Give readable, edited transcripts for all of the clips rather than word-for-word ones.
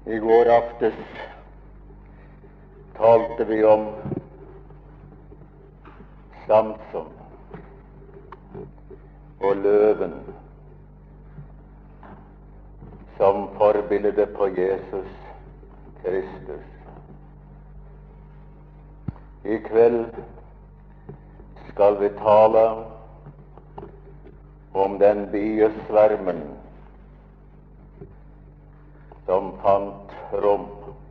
I går aftes talte vi om Samson og løven som forbilde på Jesus Kristus. I kveld skal vi tale om den biesvermen som fant rom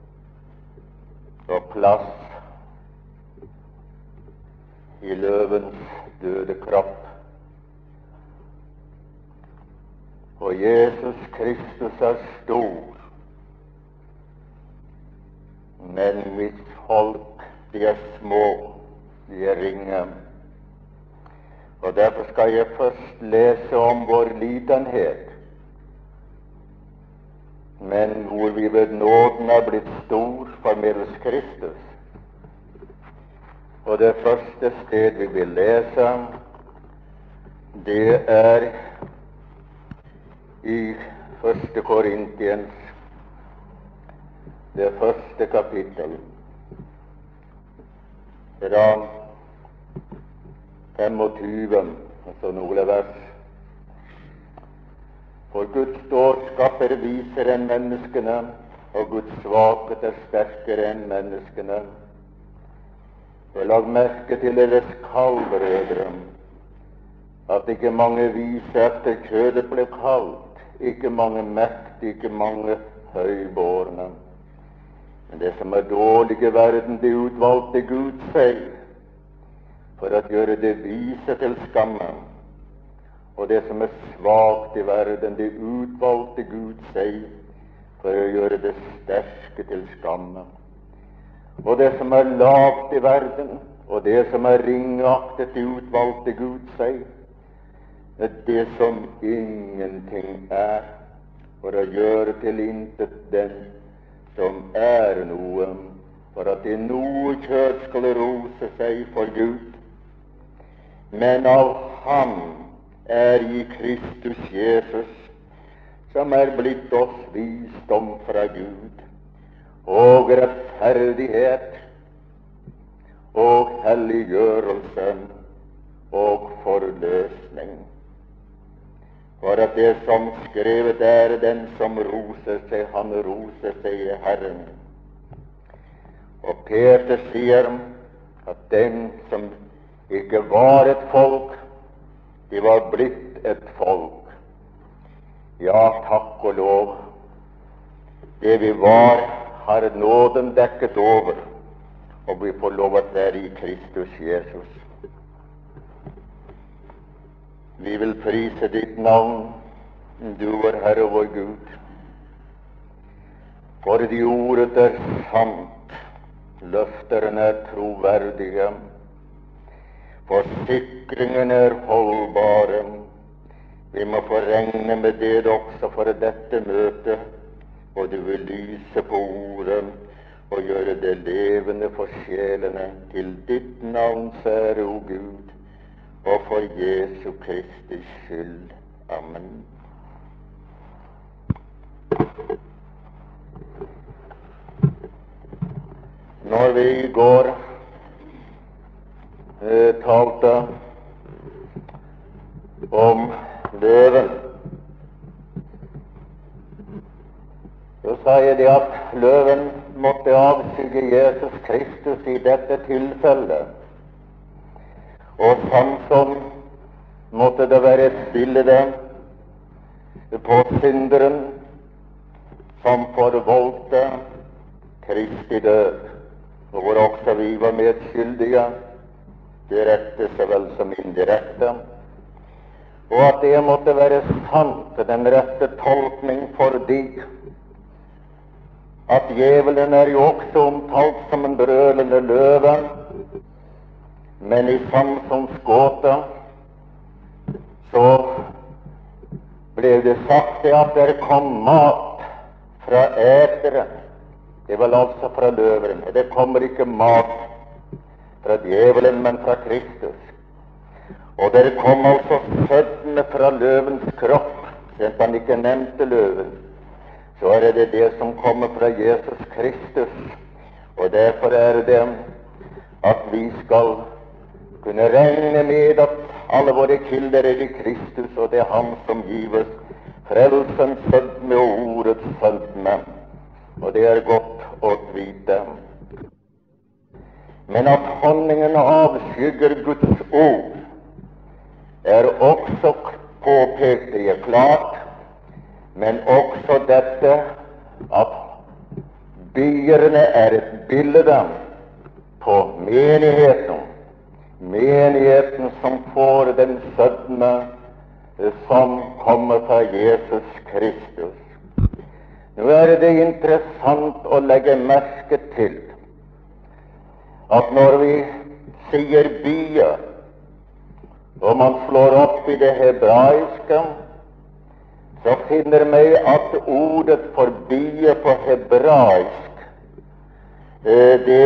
og plass i løvens døde kropp. Og Jesus Kristus er stor, men mitt folk, de er små, de er ringe. Og derfor skal jeg først lese om vår litenhet, men hvor vi ved nåden er blitt stor formidles Kristus. Og det første sted vi vil lese, det er i 1. Korintiens, det første kapittel, fra 25, altså noen vers. For Guds dårskaper viser enn menneskene, og Guds svakhet er sterkere enn menneskene. Og lag merke til deres kall, brødre, at ikke mange vise etter kjødet ble kalt, ikke mange mektige, ikke mange høybårne. Men det som er dårlig i verden, det utvalgte Gud seg, for å gjøre det vise til skamme. Og det som er svakt i verden, det utvalgte Gud seg, for å gjøre det sterke til skamme. Og det som er lavt i verden, og det som er ringeaktet, det utvalgte Gud seg, det som ingenting er, for å gjøre til intet den som er noe, for at i noe kjød skulle rose seg for Gud. Men av ham er i Kristus Jesus, som er blitt oss visdom fra Gud, og rettferdighet, og helliggjørelse, og forløsning. For at det som skrevet er, den som roser seg, han roser seg i Herren. Og Peter sier at den som ikke var et folk, de var blitt et folk. Ja, takk og lov. Det vi var, har nåden dekket over, og vi får lov å være i Kristus Jesus. Vi vil prise ditt navn, du er Herre vår Gud. For de ordet er sant, løfterne er troverdige, forsikringen er holdbare. Vi må få regne med det også for dette møtet, og du vil lyse på ordet og gjøre det levende for sjelene, til ditt navns ære, o Gud, og for Jesu Kristi skyld. Amen. Når vi i går talte om løven, så sa jeg det at løven måtte avskygge Jesus Kristus i dette tilfellet, og Samson måtte det være et bilde på synderen som forvoldte Kristi død, og hvor også vi var medskyldige, direkte så vel som indirekte, og at det måtte være sant, den rette tolkning, fordi at djevelen er jo også omtalt som en brølende løve, men i Samsons gåte så ble det sagt at det kom mat fra eteren. Det var altså fra løveren. Det kommer ikke mat fra djevelen, men fra Kristus. Og det kom altså føddene fra løvens kropp, siden han ikke nevnte løven. så er det det som kommer fra Jesus Kristus. Og derfor er det at vi skal kunne regne med at alle våre kilder er i Kristus, og det er Han som gives frelsens sødme og ordets sødme. Og det er godt å vite. Men at honningen avskygger Guds ord, er også påpekt, det er klart, men også dette at byerne er et bilde på menigheten. Menigheten som får den sødme som kommer fra Jesus Kristus. Nå er det interessant å legge merke til at når vi sier byer, og man slår opp i det hebraiske, så finner vi at ordet for bye på hebraisk, det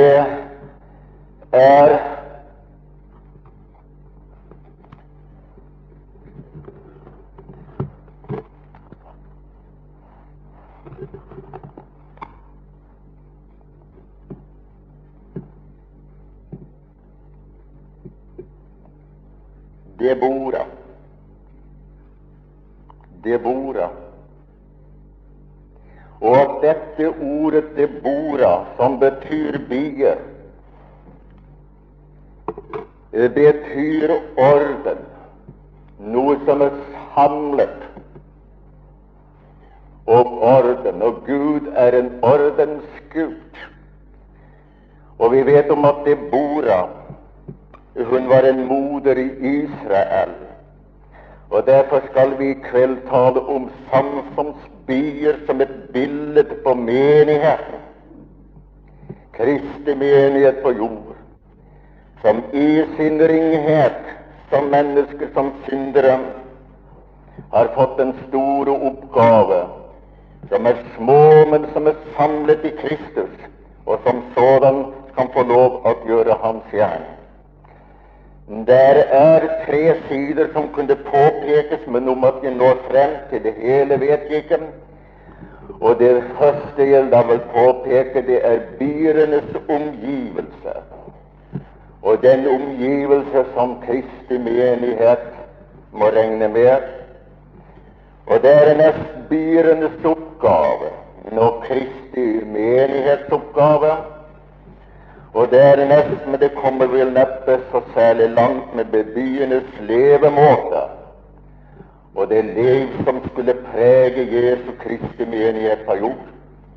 er Debora. Debora. Og dette ordet Debora, som betyr bye, betyr orden, noe som er samlet. Og orden, og Gud er en ordensgud. Og vi vet om at Debora, hun var en moder i Israel. Og derfor skal vi i kveld tale om Samsons byer som et bilde på menigheten. Kristi menighet på jord, som i sin ringhet, som mennesker, som syndere, har fått en store oppgave, som er små, men som er samlet i Kristus, og som sådan kan få lov å gjøre hans gjerning. Der er 3 sider som kunne påpekes, men om at jeg når frem til det hele, vet jeg ikke. Og det første jeg da vil påpeke, det er byenes omgivelse. Og den omgivelse som Kristi menighet må regne med. Og det er nest byenes oppgave, og Kristi menighetsoppgave. Og dernest, men det kommer vel neppe så særlig langt med byenes levemåte, og det liv som skulle prege Jesu Kristi menighet på jord.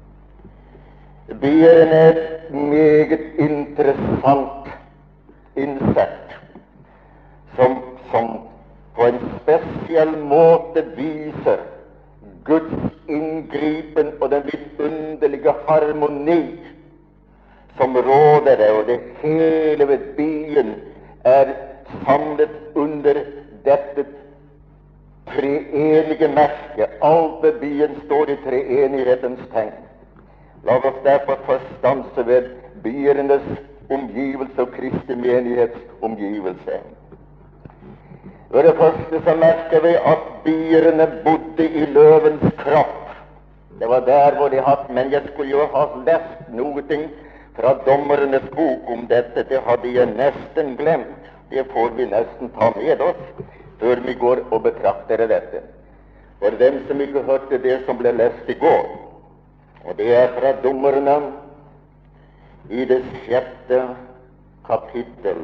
Byen er et meget interessant innsett, som på en spesiell måte viser Guds inngripen og den vidunderlige harmoni som råder det, og det hele ved byen er samlet under dette treenige merke. Alt ved byen står i treenighetens tegn. La oss derfor først stanse ved byenes omgivelse og Kristi menighets omgivelse. Ved det første så merker vi at byene bodde i løvens kropp. Det var der hvor de hatt, men jeg skulle jo ha lest noe fra Dommernes bok om dette. Det hadde jeg nesten glemt. Det får vi nesten ta med oss før vi går og betrakter dette. For dem som ikke hørte det som ble lest i går, og det er fra Dommerne i det 6. kapittel.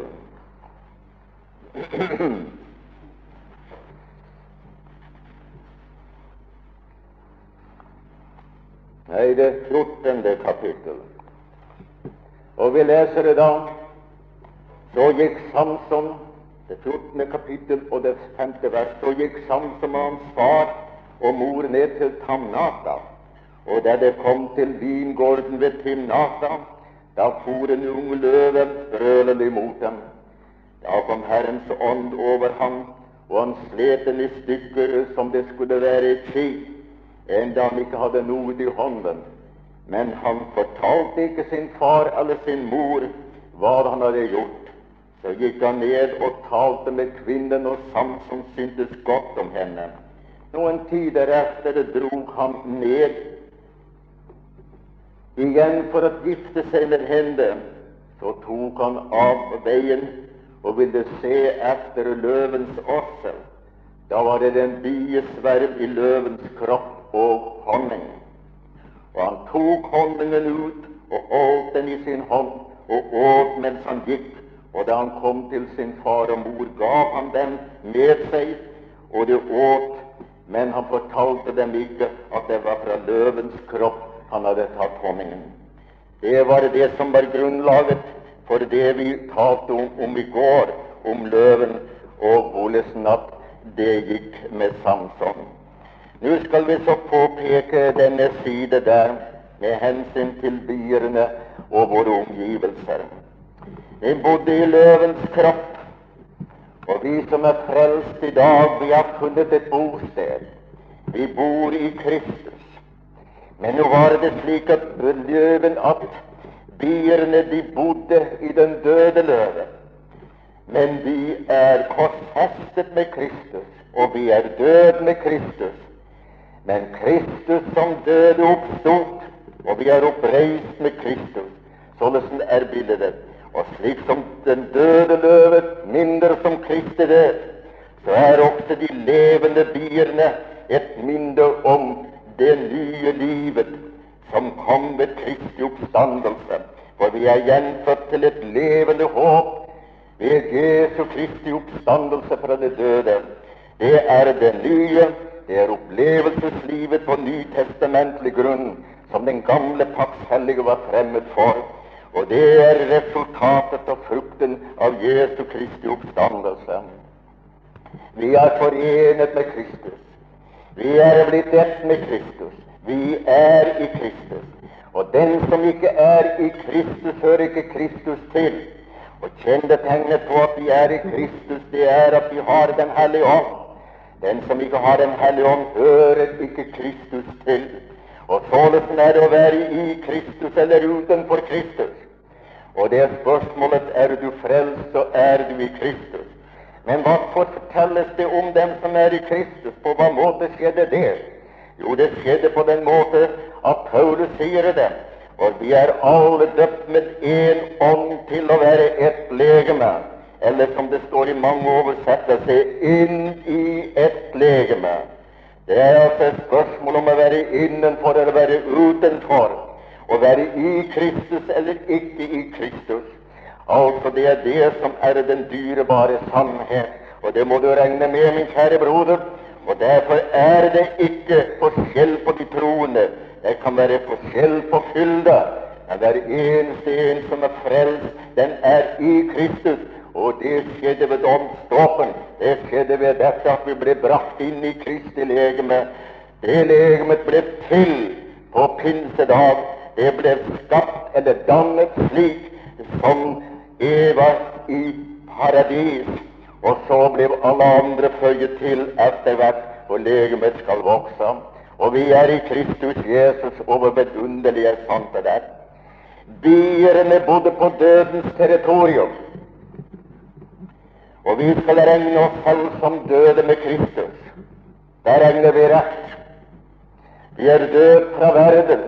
Nei, det 14. kapittel. Og vi leser det da. Så gikk Samson, det 14. kapittel og det 5. vers, så gikk Samson med hans far og mor ned til Tamnata. Og da det kom til vingården ved Timnata, da for en ung løve brølende imot dem. Da kom Herrens ånd over ham, og han slet den i stykker som det skulle være et skip, enda han ikke hadde noe i hånden. Men han fortalte ikke sin far eller sin mor hva han hadde gjort. Så gikk han ned og talte med kvinnen, og Samson syntes godt om henne. Noen tider etter drog han ned igjen for å gifte seg med henne, så tok han av veien og ville se etter løvens årsel. Da var det en biesverm i løvens kropp og honning. Og han tok honningen ut og holdt den i sin hånd og åt mens han gikk. Og da han kom til sin far og mor, gav han dem med seg, og de åt, men han fortalte dem ikke at det var fra løvens kropp han hadde tatt honningen. Det var det som var grunnlaget for det vi talte om i går, om løven, og hvordan at det gikk med Samson. Nå skal vi så påpeke denne side der med hensyn til byene og våre omgivelser. Vi bodde i løvens kropp, og vi som er frelst i dag, vi har funnet et bosted. Vi bor i Kristus. Men nå var det slik at løven, at byerne, de bodde i den døde løve. Men vi er korsfestet med Kristus, og vi er død med Kristus. Men Kristus som døde oppstod, og vi er oppreist med Kristus. Sånn er bildet. Og slik som den døde løve minner som Kristi død, så er også de levende byerne et minne om det nye livet som kom ved Kristi oppstandelse. For vi er gjenfødt til et levende håp ved Jesu Kristi oppstandelse fra det døde. Det er det nye, det er opplevelseslivet på nytestamentlig grunn, som den gamle pakts hellige var fremmed for. Og det er resultatet og frukten av Jesu Kristi oppstandelse. Vi er forenet med Kristus. Vi er blitt ett med Kristus. Vi er i Kristus. Og den som ikke er i Kristus, hører ikke Kristus til. Og kjennetegnet på at vi er i Kristus, det er at vi har Den hellige ånd. Den som ikke har Den hellige ånd, hører ikke Kristus til. Og således er det å være i Kristus eller utenfor Kristus. Og det er spørsmålet, er du frelst, så er du i Kristus. Men hva fortelles det om dem som er i Kristus? På hva måte skjedde det? Jo, det skjedde på den måte at Paulus sier det. Og vi er alle døpt med en ånd til å være ett legeme. Eller som det står i mange oversettelser, inn i ett legeme. Det er altså et spørsmål om å være innenfor eller være utenfor. Å være i Kristus eller ikke i Kristus. Altså det er det som er den dyrebare sannhet. Og det må du regne med, min kjære broder. Og derfor er det ikke forskjell på de troende. Det kan være forskjell på fylde. Men hver eneste en som er frelst, den er i Kristus. Og det skjedde ved åndsdåpen. Det skjedde ved dette at vi ble brakt inn i Kristi legeme. Det legemet ble til på pinsedag. Det ble skapt eller dannet slik som Eva i paradis. Og så ble alle andre føyet til etter hvert, og legemet skal vokse. Og vi er i Kristus Jesus, og hvor vidunderlig er sant det der. Byerne bodde på dødens territorium. Og vi skal regne oss selv som døde med Kristus. Der regner vi rett. Vi er død fra verden.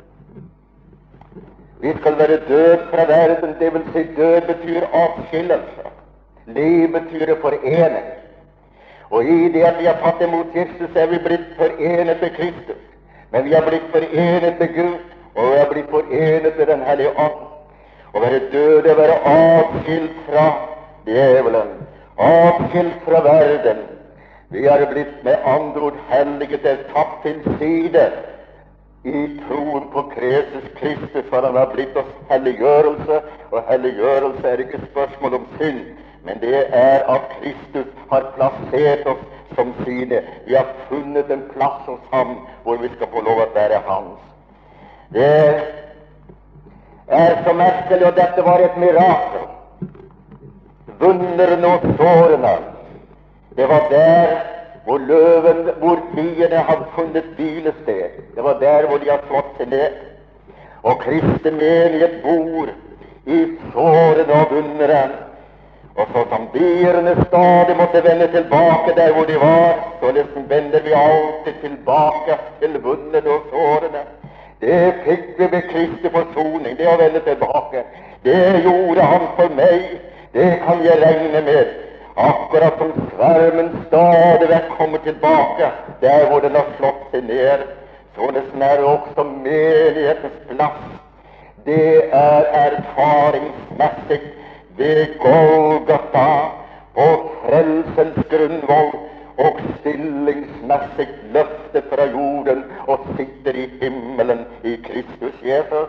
Vi skal være død fra verden, det vil si død betyr atskillelse. Liv betyr forening. Og i det at vi har tatt imot Jesus, er vi blitt forenet med Kristus. Men vi har blitt forenet med Gud, og vi har blitt forenet med Den hellige ånd. Å være død er å være atskilt fra djevelen, atskilt fra verden. Vi har blitt med andre ord helliget, er tatt til side i troen på Kristus, for han har blitt oss helliggjørelse, og helliggjørelse er ikke spørsmål om synd, men det er at Kristus har plassert oss som sine. Vi har funnet en plass hos ham hvor vi skal få lov å være hans. Det er så merkelig, og dette var et mirakel. Vundrene og sårene, det var der hvor løven, hvor biene hadde funnet hvilested. Det var der hvor de hadde slått seg ned. Og Kristi menighet bor i sårene og vundrene. Og så som bierne stadig måtte vende tilbake der hvor de var, så liksom vender vi alltid tilbake til vundrene og sårene. Det fikk vi ved Kristi forsoning, det å vende tilbake. Det gjorde han for meg, det kan jeg regne med. Akkurat som svermen stadig vekk kommer tilbake, der hvor den har slått seg ned. Sånn er det også menighetens plass. Det er erfaringsmessig ved Golgata på frelsens grunnvoll, og stillingsmessig løftet fra jorden og sitter i himmelen i Kristus Jesus.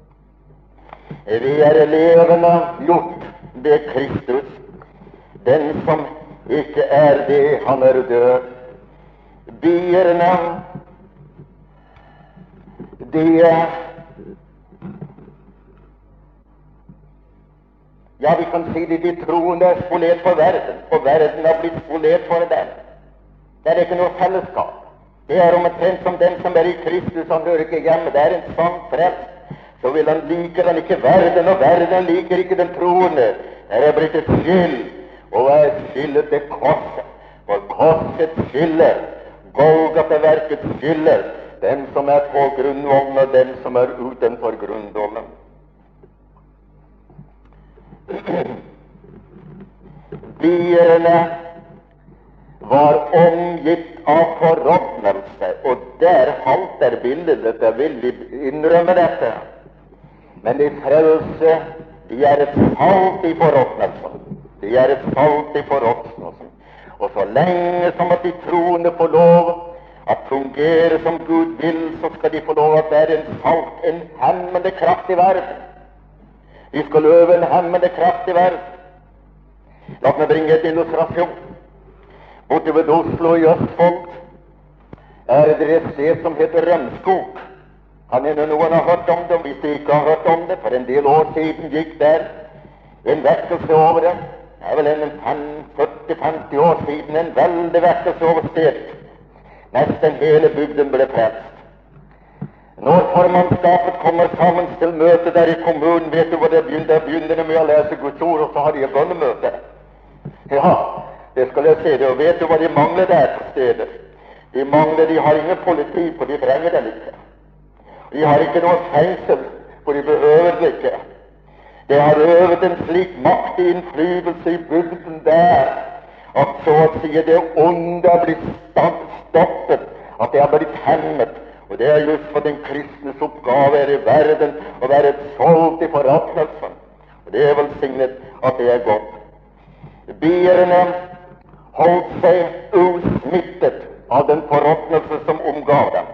Vi er levende gjort ved Kristus. Den som ikke er det, han er død. Bierne, ja, vi kan si det, de troende er spolert for verden, og verden har blitt spolert for dem. Det er ikke noe fellesskap. Det er omtrent som den som er i Kristus, han hører ikke hjemme. Det er en sann frelst. Så vil han liker han ikke verden, og verden liker ikke den troende. Det er blitt et skill, og hva er skillet? Det korset. For korset skiller, Golgata-verket skiller den som er på grunnvollen, og den som er utenfor grunnvollen. Bierne var omgitt av forråtnelse, og der halter bildet. Jeg vil innrømme dette. Men de frelse, de er et salt i forråtnelsen. De er et salt i forråtnelsen. Og så lenge som at de troende får lov at fungere som Gud vil, så skal de få lov at være en salt, en hemmende kraft i verden. De skal øve en hemmende kraft i verden. La meg bringe et illustrasjon. Borte ved Oslo i Østfold er det et sted som heter Rømskog. Kan hende noen har hørt om det, og hvis de ikke har hørt om det, for en del år siden gikk der en vekkelse over det. Det er vel en 40-50 år siden, en veldig vekkelse over stedet. Nesten hele bygden ble frelst. Når formannskapet kommer sammen til møte der i kommunen, vet du hva det begynner? Det begynner med å lese Guds ord, og så har de et bønnemøte. Ja, det skal jeg se det, og vet du hva de mangler der på stedet? De har ingen politi, for de trenger den ikke. De har ikke noe fengsel, for de behøver det ikke. Det har øvet en slik makt i innflytelse i bygden der, at så å si det onde er blitt stoppet, at det er blitt hemmet. Og det er just for den kristnes oppgave er i verden å være et salt i forråtnelsen. Og det er velsignet at det er godt. Bierne holdt seg usmittet av den forråtnelse som omgav dem.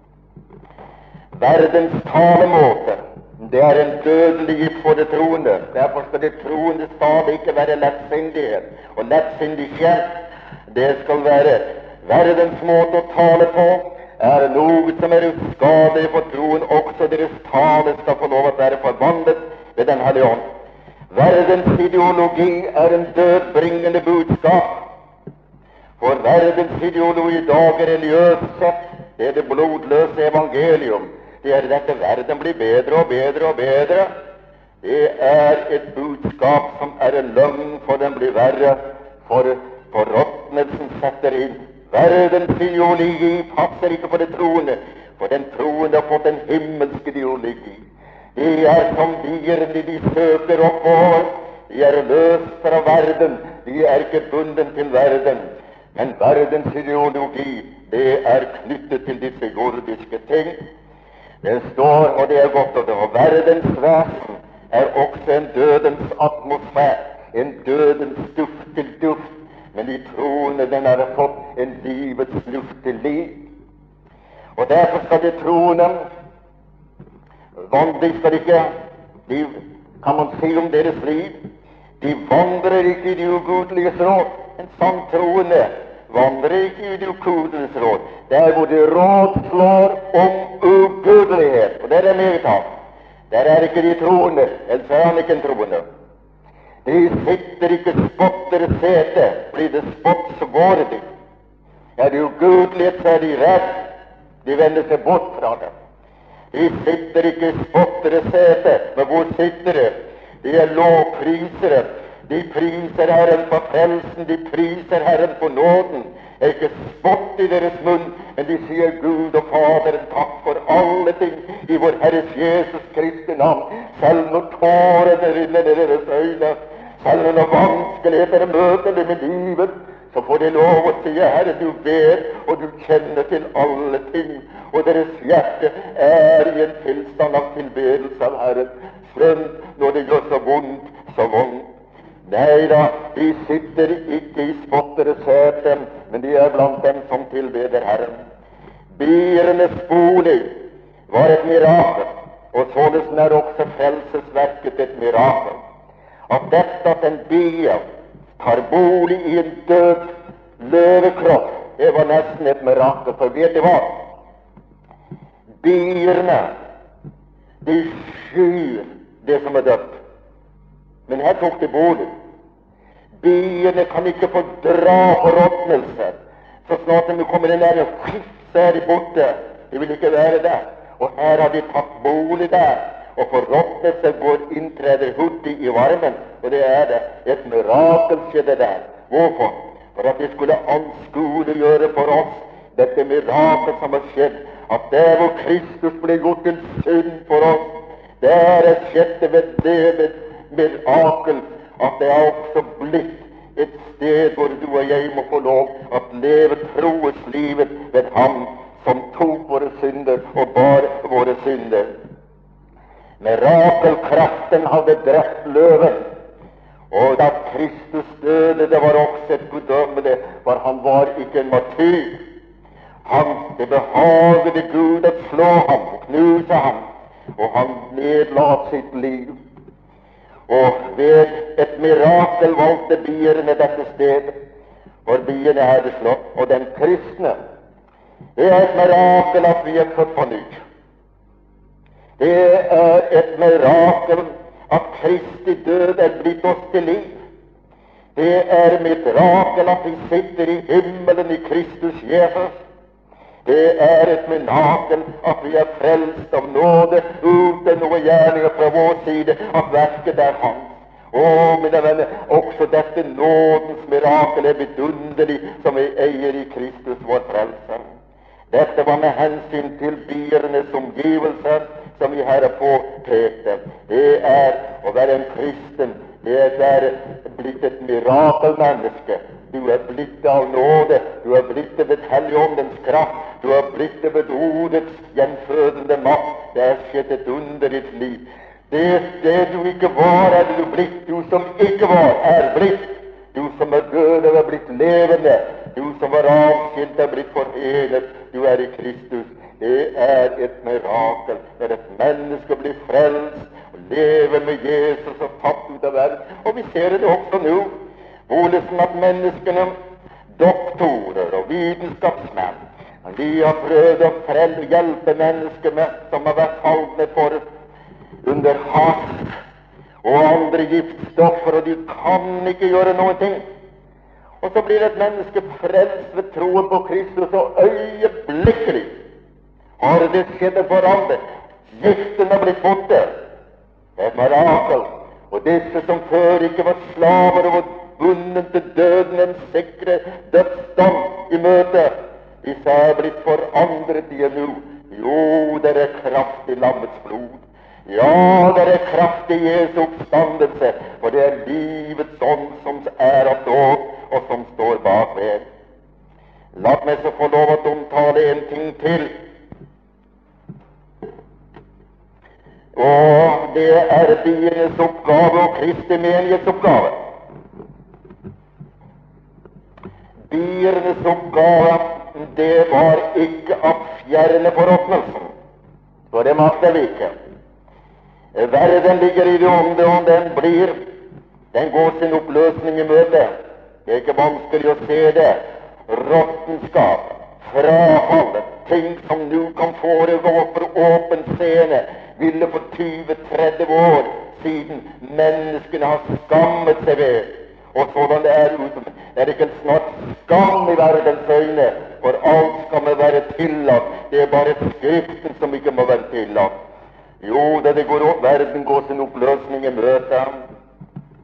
Verdens talemåte, det er en dødelig gift for det troende. Derfor skal det troende stadig ikke være lettsindighet og lettsindighet. Det skal være verdens måte å tale på, er noe som er uskadelig for troen. Også deres tale skal få lov å være forvandlet ved Den hellige ånd. Verdens ideologi er en dødbringende budskap. For verdens ideologi i dag er religiøst sett, det er det blodløse evangelium. Det er dette verden blir bedre og bedre og bedre. Det er et budskap som er en løgn, for den blir verre, for forråtnelsen setter inn. Verdens ideologi passer ikke for det troende, for den troende har fått en himmelsk ideologi. De er som bierne, de søker oppover. De er løst fra verden, de er ikke bundet til verden. Men verdens ideologi, det er knyttet til disse jordiske ting. Det står, og det er godt, og verdens vesen er også en dødens atmosfære, en dødens duft til duft. Men de troende, den har fått en livets luft til liv. Og derfor skal de troende vandre, skal ikke, de, kan man si om deres liv, de vandrer ikke i de ugudeliges råd. En sann troende vandrer ikke i de ugudeliges råd. Der hvor de rådslår om ugudelighet, og det er meget av. Der er ikke de troende, ellers er han ikke en troende. De sitter ikke spotter sete, blir det spott, så går de. Er det ugudelighet, så er de redd. De vender seg bort fra det. De sitter ikke spotter sete, men hvor sitter de? De er lovprisere. De priser Herren for frelsen, de priser Herren for nåden. Det er ikke spott i deres munn, men de sier Gud og Faderen takk for alle ting i vår Herres Jesus Kristi navn. Selv når tårene rinner i deres øyne, selv når vanskeligheter møter dem i livet, så får de lov å si, Herre, du ber, og du kjenner til alle ting, og deres hjerte er i en tilstand av tilbedelse av Herren, skjønt når det gjør så vondt, så vondt. Nei da, de sitter ikke i spotteres sete, men de er blant dem som tilbeder Herren. Biernes bolig var et mirakel, og således er også frelsesverket et mirakel. At dette at en bie tar bolig i en død løvekropp, det var nesten et mirakel, for vet du hva? Bierne, de skyr det som er dødt. Men her tok de bolig. Biene kan ikke fordra forråtnelse. Så snart de kommer inn der, så er de borte. De vil ikke være der. Og her har de tatt bolig der. Og forråtnelse inntrer hurtig i varmen. Og det er det. Et mirakel skjedde der. Hvorfor? For at de skulle anskueliggjøre for oss dette mirakel som har skjedd. At der hvor Kristus ble gjort en synd for oss, der er skjedd ved det mirakel at det er også blitt et sted hvor du og jeg må få lov at leve troeslivet ved Ham som tok våre synder og bar våre synder. Mirakelkraften hadde drept løven, og da Kristus døde, det var også et guddommelig, for han var ikke en martyr. Det behagede Gud å slå ham og knuse ham, og han nedla sitt liv. Og ved et mirakel valgte bierne dette stedet, hvor biene hadde slått. Og den kristne, det er et mirakel at vi er født på ny. Det er et mirakel at Kristi død er blitt oss til liv. Det er et mirakel at vi sitter i himmelen i Kristus Jesus. Det er et mirakel at vi er frelst av nåde uten noe gjerninger fra vår side, at verket er Hans. Å, mine venner, også dette nådens mirakel er vidunderlig som vi eier i Kristus, vår frelser. Dette var med hensyn til biernes omgivelser, som vi her påpekte. Det er å være en kristen. Det er blitt et mirakelmenneske. Du er blitt av nåde. Du er blitt ved Helligåndens kraft. Du er blitt ved ordets gjenfødende makt. Det er skjedd et under ditt liv. Det du ikke var, er du blitt. Du som ikke var, er blitt. Du som er død, er blitt levende. Du som var avskilt, er blitt forenet. Du er i Kristus. Det er et mirakel når et menneske blir frelst og lever med Jesus og tatt ut av verden. Og vi ser det også nå, hvordan at menneskene, doktorer og vitenskapsmenn, de har prøvd å hjelpe mennesker som har vært falne for under hast og andre giftstoffer, og de kan ikke gjøre noen ting. Og så blir et menneske frelst ved troen på Kristus, og øyeblikkelig har det skjedd en forandring. Giften har blitt borte. Det er et mirakel. Og disse som før ikke var slaver og var bundet til døden, en sikre dødsdom i møte, disse er blitt forandret i nå. Jo, det er kraft i lammets blod. Ja, det er kraft i Jesu oppstandelse, for det er livets ånd som er av nåd, og som står bak ved. La meg så få lov å omtale en ting til. Og det er bienes oppgave og Kristi menighets oppgave. Bienes oppgave, det var ikke å fjerne forråtnelsen, for det makter vi ikke. Verden ligger i det onde, og den går sin oppløsning i møte. Det er ikke vanskelig å se det. Råttenskap, frafall, ting som nå kan foregå for åpen scene, ville for 20-30 år siden menneskene har skammet seg ved. Og sådan det er ute. Det er ikke snart skam i verdens øyne, for alt skal må være tillatt. Det er bare Skriften som ikke må være tillatt. Jo, da det går opp, verden går sin oppløsning i møte.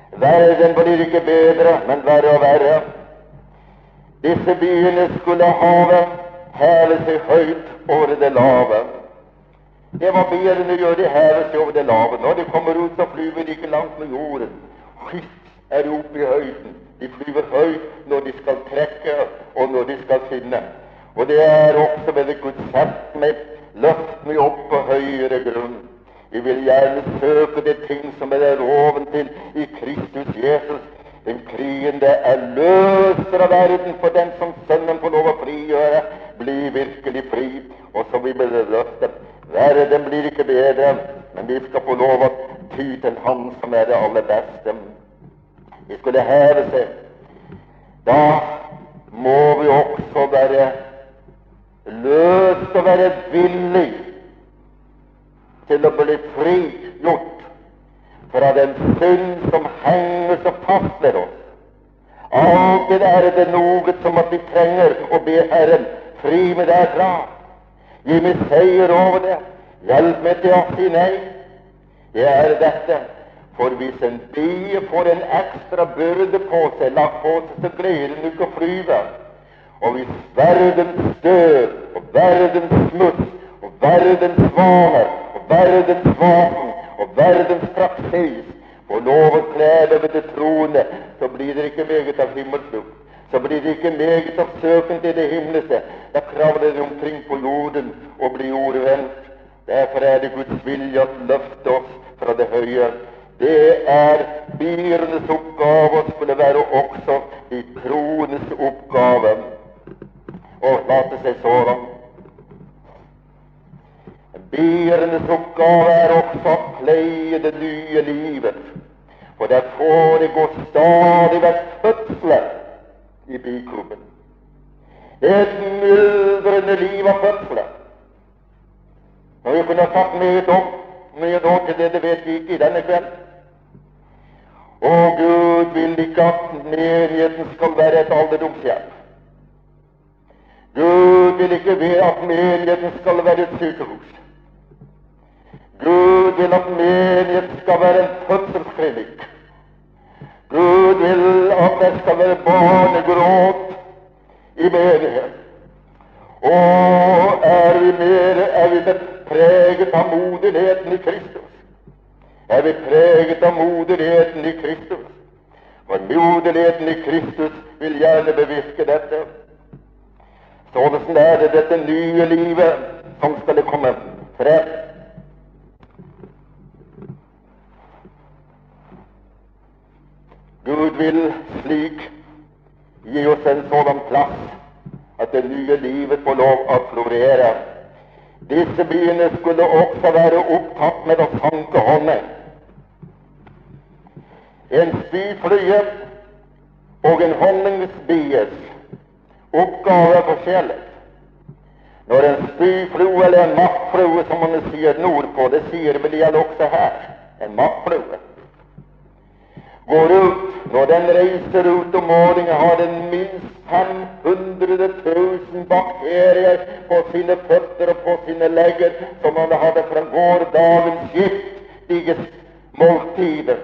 Verden blir ikke bedre, men verre og verre. Disse byene skulle heve seg høyt over det lave. Det var byene gjør, de hever seg over det lave. Når de kommer ut, så flyver de ikke langt med jorden. Skitt er oppe i høyden. De flyver høyt når de skal trekke, og når de skal finne. Og det er også ved det Guds sett meg, løft meg opp på høyere grunn. Jeg vil gjerne søke de ting som er loven til i Kristus Jesus. Den krigen det er løser av verden for den som Sønnen får lov å frigjøre, blir virkelig fri. Og så vil det løfte. Verden blir ikke bedre, men vi skal få lov å ty til Han som er det aller beste. Vi skulle heve seg. Da må vi også være løst og være villig til å bli frigjort fra den synd som henger så fast ved oss. Alltid er det noe som at vi trenger å be Herren fri med derfra. Gi meg seier over det. Hjelp meg til å si nei. Det er dette. For hvis en bie får en ekstra byrde på seg, lagt på seg, så greier den ikke å flyve. Og hvis verdens støv, og verdens smuts, og verdens svaner, og verdens vapen, og verdens praksis får lov å klede ved det troende, så blir det ikke meget av himmelslukt. Så blir det ikke meget av søken til det himmelske. Da kravler det omkring på jorden og blir jordvendt. Derfor er det Guds vilje å løfte oss fra det høye. Det er biernes oppgave og skulle være også de troendes oppgave. Og late seg sånn. Biernes oppgave er også å pleie det nye livet. For der foregår stadig vekk fødsler i biklubben. Det er et myldrende liv av fødsler. Og vi kunne ha sagt mye nå til det vet vi ikke i denne kveld. Og Gud vil ikke at menigheten skal være et alderdomshjem. Gud vil ikke at menigheten skal være et sykehus. Gud vil at menigheten skal være en fødselsklinikk. Gud vil at det skal være barnegråt i menigheten. Og er vi preget av moderligheten i Kristus? Er vi preget av moderligheten i Kristus? For moderligheten i Kristus vil gjerne bevirke dette. Sånn er det dette nye livet som skal komme frem. Gud vil slik gi oss en sådan plass at det nye livet får lov å florere. Disse byene skulle også være opptatt med å sanke honning. En spyflue og en honningsbies oppgave er forskjellig. Når en spyflue eller en makkflue, som man sier nordpå, det sier vel jeg også her, en makkflue, går ut, når den reiser ut om morgenen, har den minst 500 000 bakterier på sine føtter og på sine legger, som han hadde fra gårdagens giftige måltider.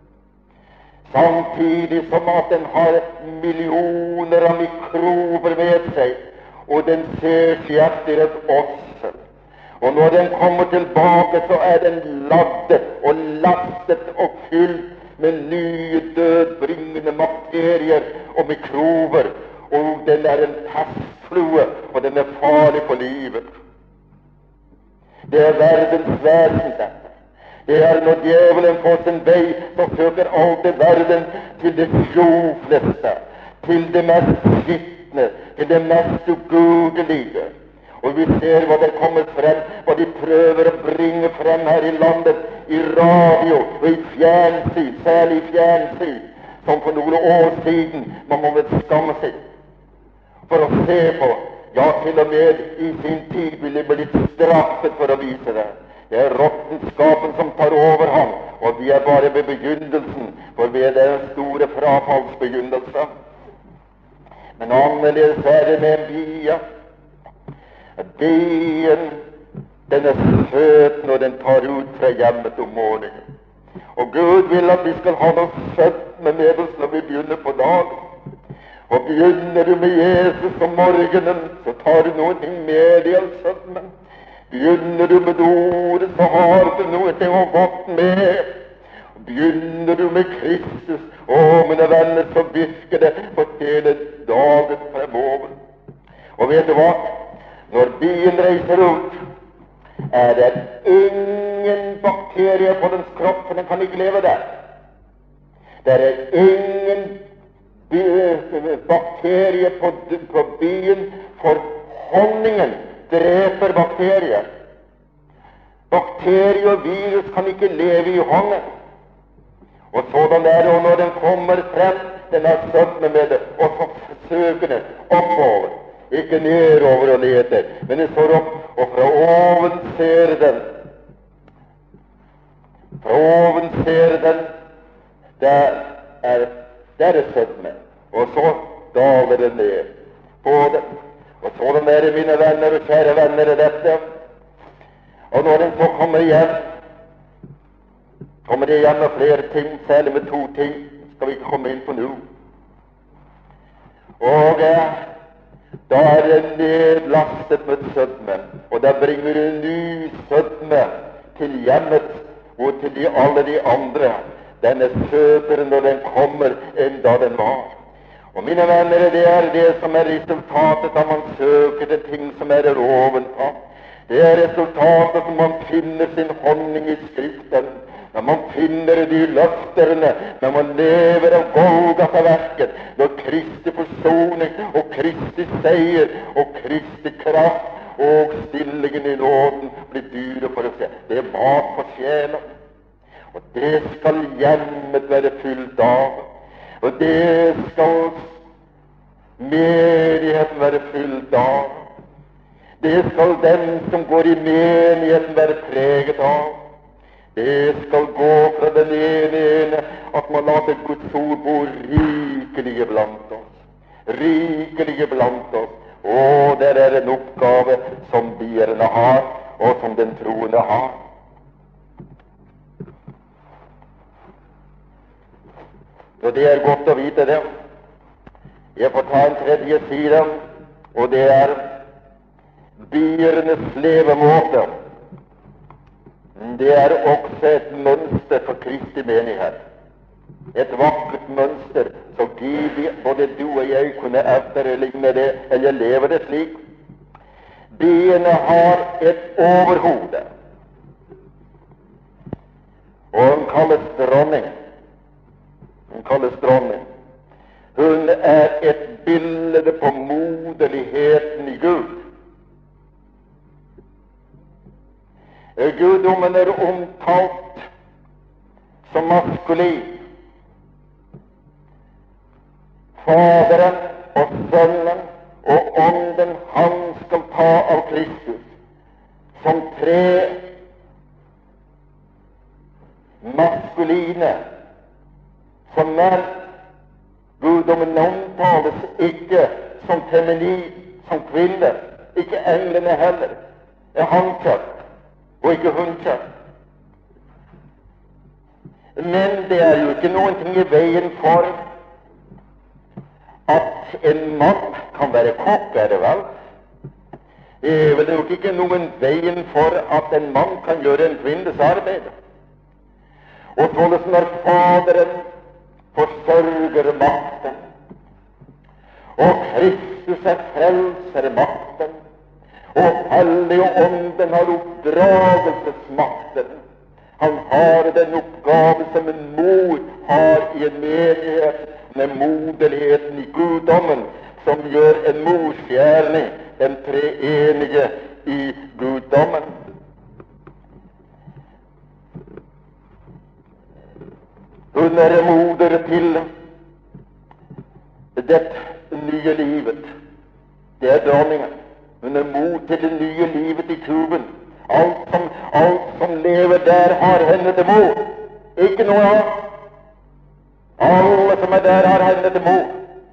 Samtidig som at den har millioner av mikrober med seg, og den ser seg etter et åssel. Og når den kommer tilbake, så er den laddet og lastet og fylt med nye dødbringende bakterier og mikrober, og den er en pestflue, og den er farlig for livet. Det er verdens vesen, dette. Det er når djevelen får sin vei, så søker alltid verden til det fjofleste, til det mest skittne, til det mest ugudelige. Og vi ser hva det kommer frem, hva de prøver å bringe frem her i landet, i radio og i fjernsyn, særlig i fjernsyn, som for noen år siden man må vel skamme seg for å se på. Ja, til og med i sin tid ville blitt straffet for å vise det. Det er råttenskapen som tar over ham, og vi er bare ved begynnelsen, for vi er den store frafallsbegynnelse. Men annerledes er det med en bie. Bien, den er søt når den tar ut fra hjemmet om morgenen. Og Gud vil at vi skal ha noe sødme med oss når vi begynner på dagen. Og begynner du med Jesus om morgenen, så tar du noe med deg av sødmen. Begynner du med ordet, så har du noe til å godt med. Begynner du med Kristus, mine venner, så virker det for hele dagen fremover. Og vet du hva? Når bien reiser ut, er det ingen bakterier på dens kropp, for den kan ikke leve der. Det er ingen bakterier på bien, for honningen dreper bakterier. Bakterier og virus kan ikke leve i honning. Og sådan er det, og når den kommer frem, den har sødme med det, og så søker den oppover. Ikke nedover og nedover, men den står opp, og fra oven ser den. Fra oven ser den, der er sødme. Og så daler den ned på den. Og sådan er det, mine venner og kjære venner, er dette. Og når den så kommer det igjen med flere ting, særlig med to ting, skal vi ikke komme inn på nå. Og da er det nedlastet med sødme, og da bringer du ny sødme til hjemmet og til alle de andre. Den er søtere når den kommer enn da den var. Og mine venner, det er det som er resultatet da man søker det ting som er der ovenfra. Det er resultatet som man finner sin honning i Skriften, når man finner de løfterne, når man lever av Golgata-verket, når Kristi forsoning og Kristi seier og Kristi kraft og stillingen i nåden blir dyre for å se. Det er mat for sjelen, og det skal hjemmet være fylt av, og det skal menigheten være fylt av. Det skal den som går i menigheten være preget av. Det skal gå fra den ene at man later Guds ord bo rikelige blant oss. Rikelige blant oss. Og det er en oppgave som bierne har, og som den troende har. Så det er godt å vite det. Jeg får ta en tredje side, og det er biernes levemåte. Det er også et mønster for Kristi menighet. Et vakkert mønster, så både du og jeg kunne etterligne det, eller leve det slik. Biene har et overhode, og hun kalles dronning. Hun er et bilde på moderligheten i Gud. Guddommen er omtalt som maskulin. Faderen og Sønnen og Ånden, han skal ta av Kristus som tre maskuline, som menn. Guddommen omtales ikke som feminin, som kvinne, ikke englene heller, er hannkjøtt og ikke hundkjøtt. Men det er jo ikke noen ting i veien for at en mann kan være kokk, er det vel? Det er vel nok ikke noen veien for at en mann kan gjøre en kvinnes arbeid. Og således når Faderen forsørger makten, og Kristus er frelser makten, og Hellige Ånden har oppdragelsesmakten. Han har den oppgave som en mor har i en menighet, med moderligheten i guddommen, som gjør en mors gjerning, den treenige i guddommen. Hun er moder til det nye livet. Det er dronningen. Hun er mor til det nye livet i kuben. Alt som lever der, har henne til mor. Ikke noe annet. Alle som er der, har henne til mor.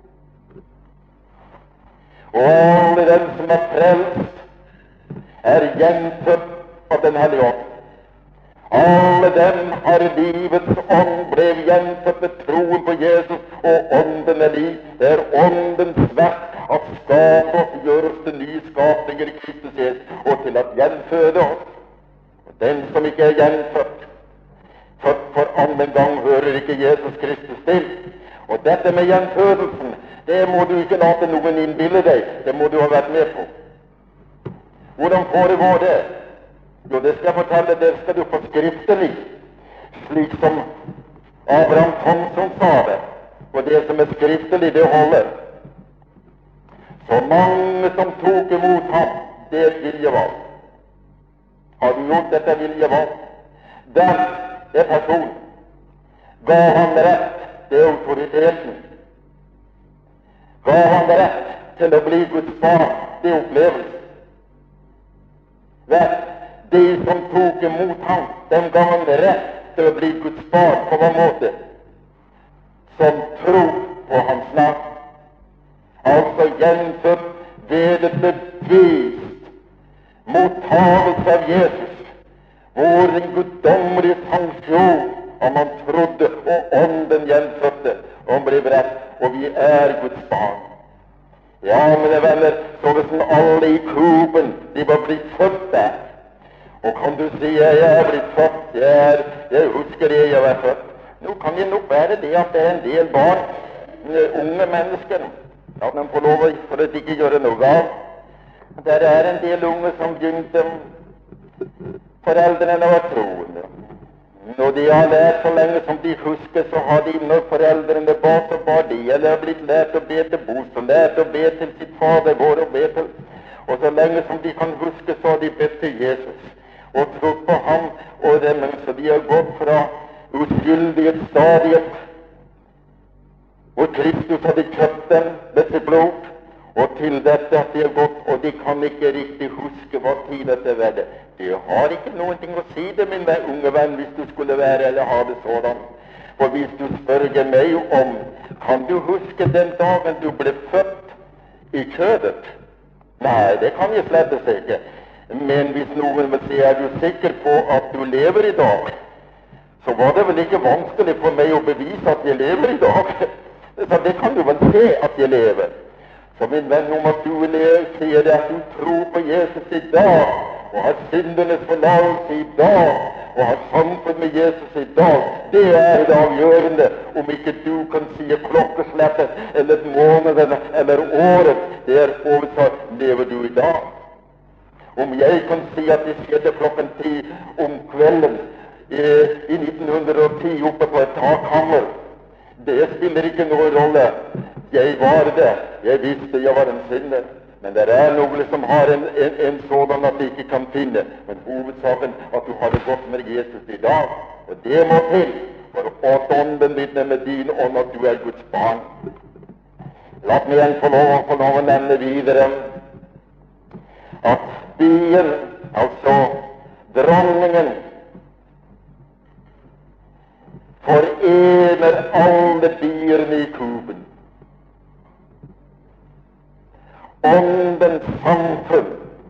Og alle den som er frelst, er gjenfødt av den Hellige Ånd. Alle dem har livets ånd ble gjenfødt ved troen på Jesus, og ånden er liv. Det er åndens verk at skape oss, gjøre oss til nye skapninger i Kristus Jesus, og til at gjenføde oss. Og den som ikke er gjenfødt, født for annen gang, hører ikke Jesus Kristus til. Og dette med gjenfødelsen, det må du ikke late noen innbille deg. Det må du ha vært med på. Hvordan foregår det? Jo, det skal jeg fortelle, det skal du få skriftlig, slik som Abraham Thomson sa det. Og det som er skriftlig, det holder. Så mange som tok imot ham, det er et viljevalg. Har du gjort dette viljevalg? Den er personen. Ga han rett, det er autoriteten. Ga han rett til å bli Guds barn, det er opplevelse. Vet, de som tok imot ham, dem ga han rett til å bli Guds barn. På hva måte? Som tror på hans navn. Altså gjenfødt ved et bevist mottagelse av Jesus, hvor den guddommelige sanksjon om han trodde, og ånden gjenfødte, og han ble rett, og vi er Guds barn. Ja, mine venner, så hvis alle i klubben, de var blitt født der. Og kan du si, jeg er blitt født, jeg husker det jeg var født. Nå kan det nok være det at det er en del barn, unge mennesker, at de får lov for at de ikke gjør noe galt. Der er en del unge som begynte, foreldrene var troende. Når de har lært så lenge som de husker, så har de, når foreldrene ba, så var de, eller har blitt lært å be til bos, og lært å be til sitt Fader vår og be til. Og så lenge som de kan huske, så har de bedt til Jesus, og trodd på ham, og dem, så de har gått fra uskyldighetsstadiet, hvor Kristus hadde kjøpt dem med sitt blod, og til dette at de har gått, og de kan ikke riktig huske hva tid dette var det. Det har ikke noen ting å si det, min unge venn, hvis du skulle være eller ha det sådan. For hvis du spørger meg om, kan du huske den dagen du ble født i kjødet? Nei, det kan jeg slett ikke. Men hvis noen vil si, er du sikker på at du lever i dag? Så var det vel ikke vanskelig for meg å bevise at jeg lever i dag. Så det kan du vel se at jeg lever. Så min venn, om at du sier at du tror på Jesus i dag, og har syndenes forlatelse i dag, og har samfunn med Jesus i dag, det er det avgjørende. Om ikke du kan si klokkeslettet, eller måneden, eller året, det er hovedsak, lever du i dag. Om jeg kan si at det skjedde klokken 10 om kvelden i 1910 oppe på et takhammer, det spiller ikke noen rolle. Jeg var det. Jeg visste jeg var en synder. Men det er noen som har en sådan at de ikke kan finne. Men hovedsaken at du har det godt med Jesus i dag. Og det må til for at ånden vitner med din ånd at du er Guds barn. La meg igjen få lov å nevne videre at byen, altså dronningen, forener alle dyrene i kuben. Åndens samfunn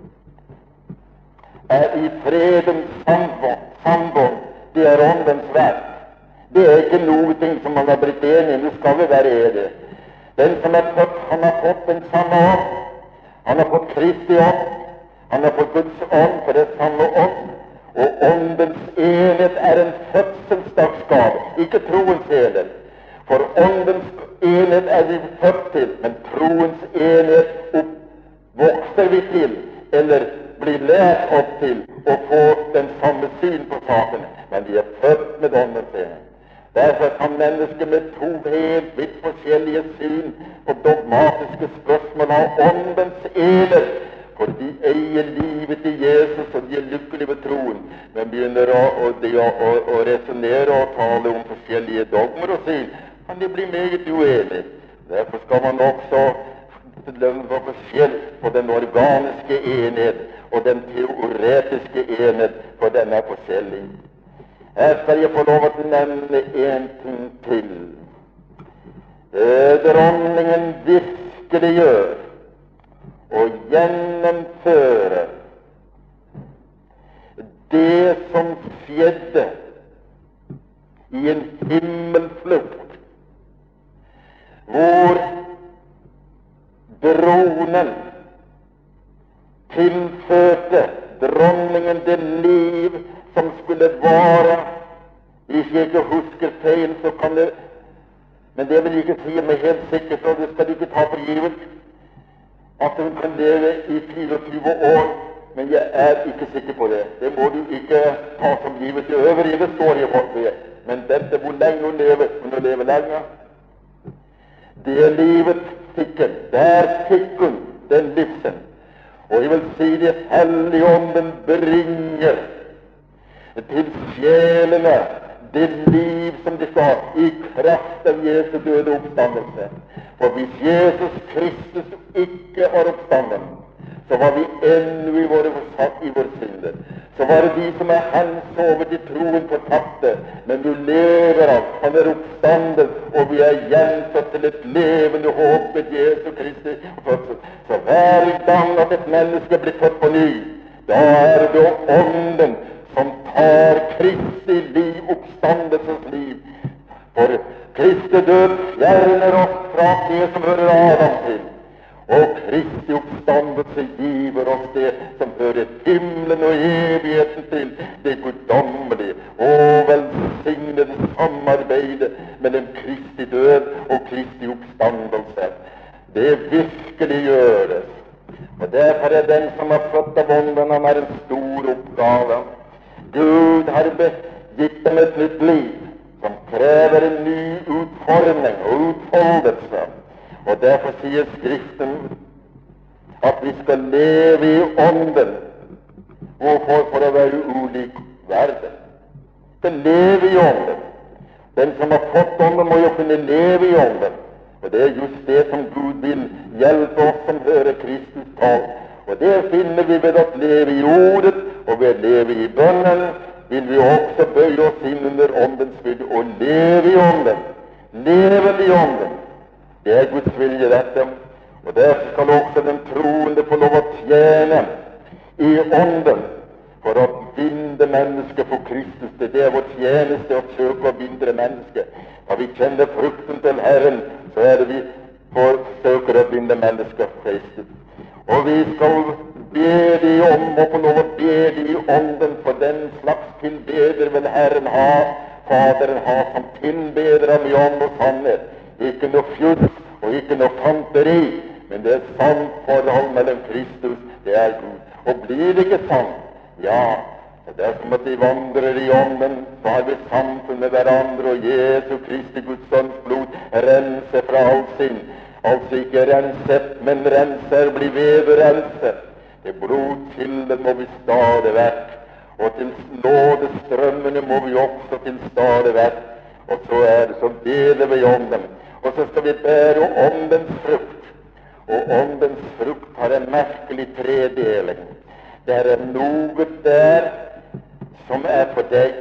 er i fredens sambånd. Det er åndens verk. Det er ikke noe ting som man har blitt enig i. Nå skal vi være enige. Den som er født, han har fått den samme ånd. Han har fått Kristi ånd. Han har fått Guds ånd, for det er samme ånd. Og åndens enhet er en fødselsdagsgave, ikke troens enhet. For åndens enhet er vi født til, men troens enhet vokser vi til, eller blir lært opp til å få den samme syn på sakene. Men vi er født med åndens enhet. Derfor kan mennesker med to helt vidt forskjellige syn på dogmatiske spørsmål ha åndens enhet, for de eier livet til Jesus, og de er lykkelige ved troen. Men begynner å resonere og tale om forskjellige dogmer og syn, kan de bli meget uenige. Derfor skal man også være forskjell på den organiske enhet og den teoretiske enhet, for den er forskjellig. Her skal jeg få lov til å nevne en ting til. Dronningen virkeliggjør og gjennomføre det som skjedde i en himmelflukt, hvor dronen tilførte dronningen det liv som skulle vare. Hvis jeg ikke husker feil, så kan det, men det vil jeg ikke si meg helt sikkert, og det skal du ikke ta for givet, at hun kan leve i 24 år, men jeg er ikke sikker på det. Det må du ikke ta som givet. Det øvrige står i forhold til det. Men dette, hvor lenge hun lever lenge, det er livet fikk hun. Der fikk hun den livsen. Og jeg vil si det, Helligånden bringer til sjelene det liv som de skal ha i kraft av Jesu døde oppstandelse. For hvis Jesus Kristus ikke var oppstanden, så var vi ennå satt i vår synder. Så var det de som er hensovet i troen fortapte, men du lever av, han er oppstanden, og vi er gjenfødt til et levende håp med Jesu Kristi fødsel. Så hver gang at et menneske blir født på ny, da er det Ånden som tar Kristi liv, oppstandelsens liv. For Kristi død fjerner oss fra det som hører Adam til, og Kristi oppstandelse giver oss det som hører himmelen og evigheten til, det guddommelige og velsignede samarbeidet mellom Kristi død og Kristi oppstandelse. Det virkelig gjøres. Og derfor er den som har fått av Ånden, han er en stor oppgave. Gud har gitt dem et nytt liv, som krever en ny utforming og utfoldelse. Og derfor sier Skriften at vi skal leve i Ånden. Hvorfor? For å være ulik verden. Vi skal leve i Ånden. Den som har fått Ånden, må jo kunne leve i Ånden. Og det er just det som Gud vil hjelpe oss som hører Kristus tal. Og det finner vi ved å leve i ordet, og ved å leve i bønnen vil vi også bøye oss inn under Åndens byrde og leve i Ånden. Leve i Ånden. Det er Guds vilje, dette. Og derfor skal også den troende få lov å tjene i Ånden for å binde mennesket for Kristus. Det er vår tjeneste å søke å binde mennesket. Når vi kjenner frukten til Herren, så er det vi forsøker å binde mennesket for Kristus. Og vi skal be de om å få lov å be de i Ånden, for den slags tilbeder vil Herren ha, Faderen ha, som tilbeder ham i ånd og sannhet. Ikke noe fjuss og ikke noe fanteri, men det er sant forhold mellom Kristus, det er Gud. Og blir det ikke sant, ja, og det er som at de vandrer i Ånden, så har vi samfunn med hverandre, og Jesu Kristi Guds Sønns blod renser fra all synd. Altså ikke renset, men renser, blir vedrenset. Det blodkilden må vi stadig vekk, og til nådestrømmene må vi også til stadig vekk. Og så er det så deler vi Ånden. Og så skal vi bære Åndens frukt. Og Åndens frukt har en merkelig tredeling. Det er noe der som er for deg.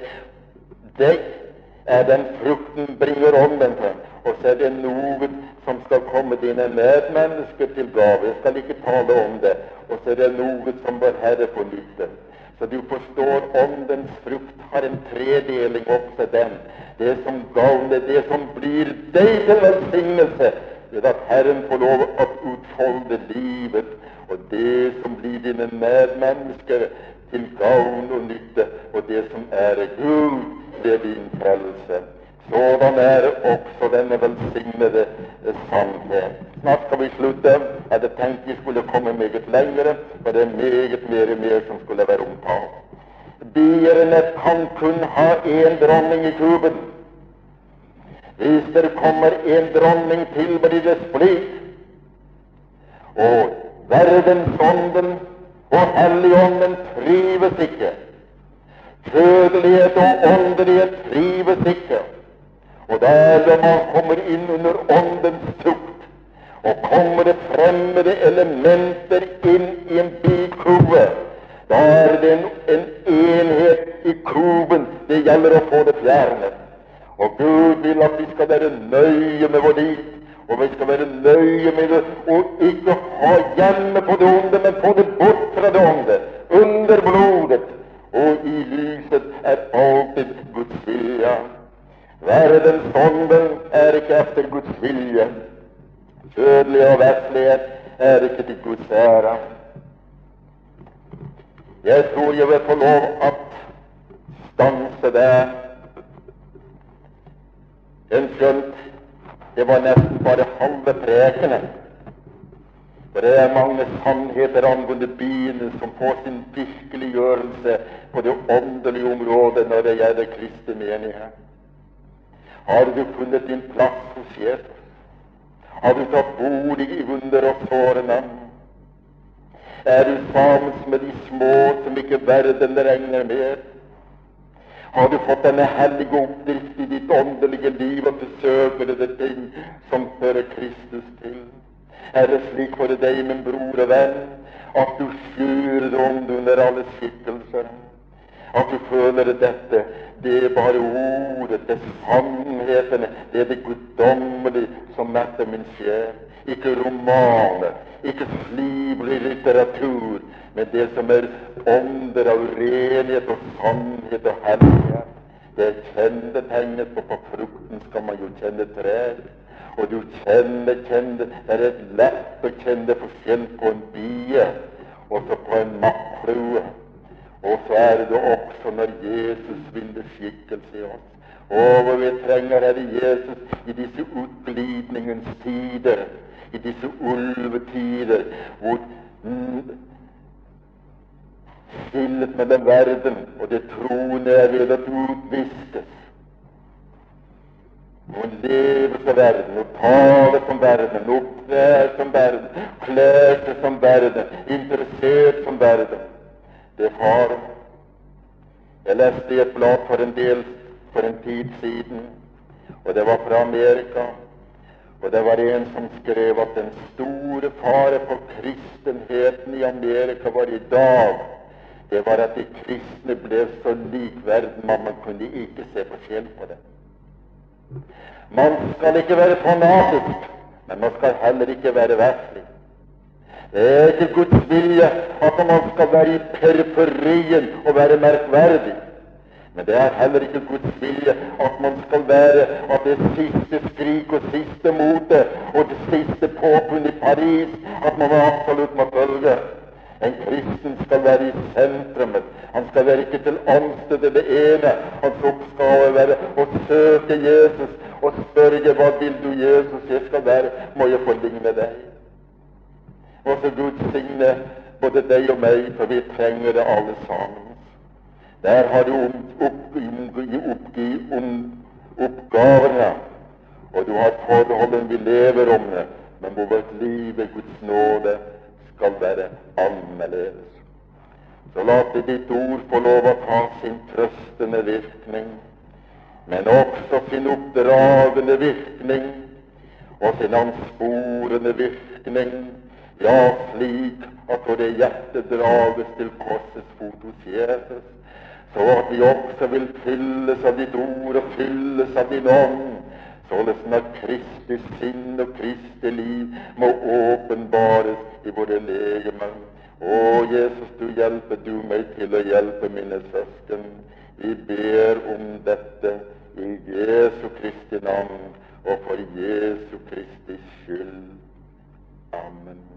Deg er den frukten bringer Ånden til. Og så er det noe som skal komme dine medmennesker til gave. Jeg skal ikke tale om det. Og så er det noe som vår Herre får nytte. Så du forstår, Åndens frukt har en tredeling også den. Det som gagner, det som blir deg til velsignelse, det er at Herren får lov å utfolde livet, og det som blir dine medmennesker til gagn og nytte, og det som er Gud, det er din frelse. Sådan er også denne velsignede sannhet. Snart skal vi slutte. Jeg hadde tenkt vi skulle komme meget lengre, for det er mer som skulle være omtalt. Bierne kan kun ha en dronning i kuben. Hvis det kommer en dronning til, blir det splitt. Og verdensånden og Helligånden trives ikke. Fødelighet og åndelighet trives ikke. Og der man kommer inn under Åndens frukt, og kommer det fremmede elementer inn i en bikube, da er det en enhet i kuben. Det gjelder å få det fjernet. Og Gud vil at vi skal være nøye med vår liv, og vi skal være nøye med det, og ikke ha hjemme på det onde, men få det bort fra det onde, under blodet, og i lyset alltid Guds vilje. Verdens ånden ikke efter Guds vilje. Dødelig og verdslighet ikke til Guds ære. Jeg tror jeg vil få lov at stanse der. Skjønt det var nesten bare halve prekene. For det mange sannheter angående Bibelen som får sin virkeliggjørelse på det åndelige området når det gjelder Kristi menighet. Har du funnet din plass hos Jesus? Har du tatt bolig i under og sårene? Du sammen med de små som ikke verden regner med? Har du fått denne hellige oppdrift i ditt åndelige liv og besøker det ting som hører Kristus til? Det slik for deg, min bror og venn, at du skyr ånd under alle skikkelser? At du føler dette, det bare ordet, det sannhetene, det guddommelige som metter min sjel. Ikke romaner, ikke slibrig litteratur, men det som ånder av renhet og sannhet og hellighet. Det kjennetegnet på frukten skal man jo kjenne trær. Og du kjenner, det lett å kjenne forskjell på en bie og så på en makkflue. Og så det også når Jesus ville skikkelse i oss. Og vi trenger Herre Jesus i disse utglidningens tider, i disse ulvetider, hvor skillet mellom verden og det troende ved at utvistes. Hun lever som verden, og taler som verden, opptrer som verden, klær seg som verden, interessert som verden. Det er faren. Jeg leste i et blad for en tid siden, og det var fra Amerika, og det var en som skrev at den store fare for kristenheten i Amerika var i dag, det var at de kristne ble så lik verden at man kunne ikke se forskjell på det. Man skal ikke være fanatisk, men man skal heller ikke være verslig. Det er ikke Guds vilje at man skal være i periferien og være merkverdig. Men det er heller ikke Guds vilje at man skal være av det siste skrik og siste mote og det siste påfunn i Paris at man absolutt må følge. En kristen skal være i sentrumet. Han skal være ikke til anstøtte det ene. Hans oppgave være å søke Jesus og spørre hva vil du, Jesus, jeg skal være, må jeg få ligne deg. Og så Gud signe både deg og meg, for vi trenger det alle sammen. Der har du oppgavene, og du har forholdene vi lever om det, men hvor vårt liv i Guds nåde skal være annerledes. Så la ditt ord få lov å ta sin trøstende virkning, men også sin oppdragende virkning og sin ansporende virkning, ja, slik at våre hjerter drages til korsets fot hos Jesus, så at vi også vil fylles av ditt ord og fylles av din ånd, således når Kristi sinn og Kristi liv må åpenbares i våre legemer. Å, Jesus, du hjelper du meg til å hjelpe mine søsken. Vi ber om dette i Jesu Kristi navn og for Jesu Kristi skyld. Amen.